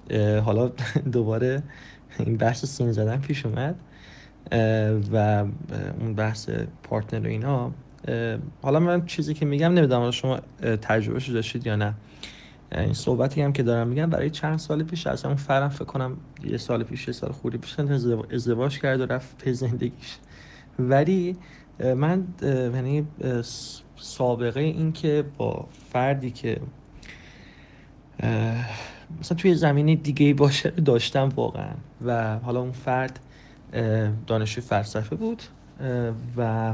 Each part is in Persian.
حالا دوباره این بحث سین زدن پیش اومد و اون بحث پارتنر و اینا. حالا من چیزی که میگم نمیدونم حالا شما تجربهشو داشتید یا نه. این صحبتی هم که دارم میگم برای چند سال پیش، اصلا اون فرم فکر کنم یه سال خوری پیش ازدواج کرد و رفت به زندگیش. ولی من یعنی سابقه این که با فردی که مثلا توی زمینه دیگه باشه داشتم واقعا. و حالا اون فرد دانشجوی فلسفه بود و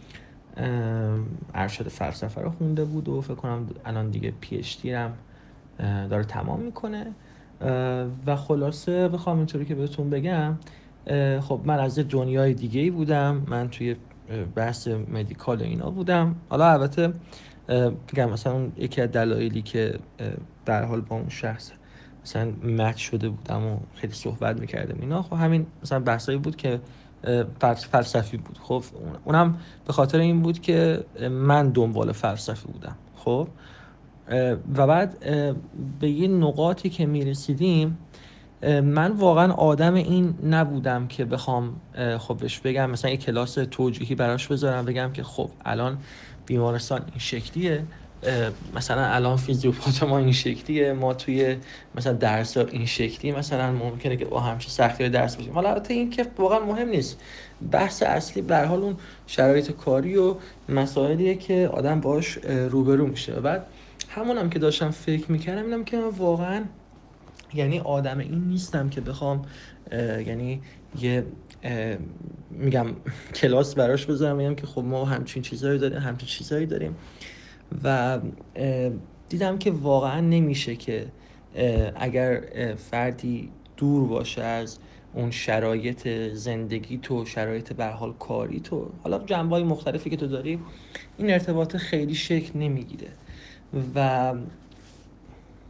ارشد فلسفه رو خونده بود و فکر کنم الان دیگه پی اچ دی هم داره تمام میکنه. و خلاصه بخوام اینطوری که بهتون بگم، خب من از دنیای دیگه ای بودم، من توی بحث مدیکال و اینا بودم. حالا البته بگم مثلا یکی از دلایلی که در حال با اون شخص مثلا مچ شده بودم و خیلی صحبت میکردم اینا، خب همین مثلا بحثایی بود که فلسفی بود. خب اونم به خاطر این بود که من دنبال فلسفی بودم. خب و بعد به یه نقاطی که میرسیدیم، من واقعا آدم این نبودم که بخوام خب بهش بگم مثلا یه کلاس توجیهی براش بذارم بگم که خب الان بیمارستان این شکلیه، مثلا الان فیزیوپات ما این شکلیه، ما توی مثلا درس این شکلی مثلا ممکنه که با همچین سختی درس بشیم. حالا البته این که واقعا مهم نیست، بحث اصلی به هر حال اون شرایط کاری و مسائلیه که آدم باش روبرو میشه. و بعد همونم که داشتم فکر میکردم اینم که من واقعا یعنی آدم این نیستم که بخوام یعنی یه میگم کلاس براش بذارم بگم که خب ما همچین چیزایی داریم. و دیدم که واقعا نمیشه که اگر فردی دور باشه از اون شرایط زندگی تو، شرایط به هر حال کاری تو، حالا جنبه‌های مختلفی که تو داری، این ارتباط خیلی شکل نمیگیره. و